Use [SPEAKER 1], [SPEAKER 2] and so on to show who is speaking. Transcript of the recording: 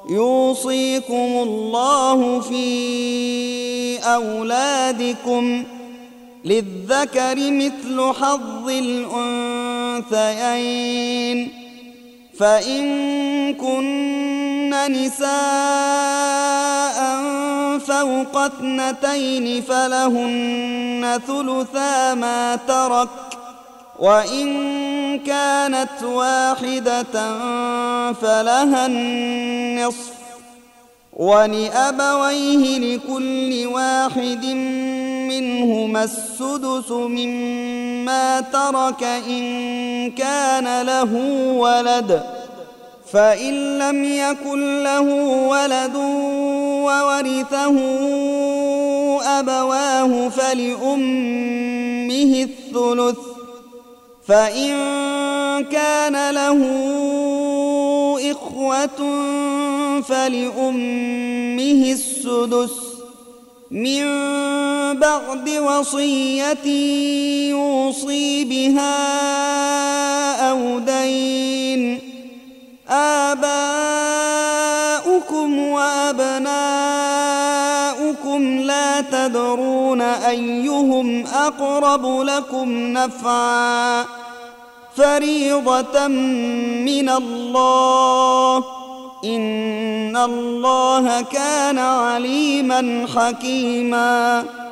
[SPEAKER 1] يوصيكم الله في أولادكم للذكر مثل حظ الأنثيين، فإن كن نساء فوق 2 فلهن ثلثا ما ترك، وإن كانت واحدة فلها النصف، ولأبويه لكل واحد منهما السدس مما ترك إن كان له ولد، فإن لم يكن له ولد وورثه أبواه فلأمه الثلث، فإن كان له إخوة فلأمه السدس من بعد وصية يوصي بها أو دين. آباؤكم وأبناؤكم لا تدرون أيهم أقرب لكم نفعا، فريضة من الله، إن الله كان عليما حكيما.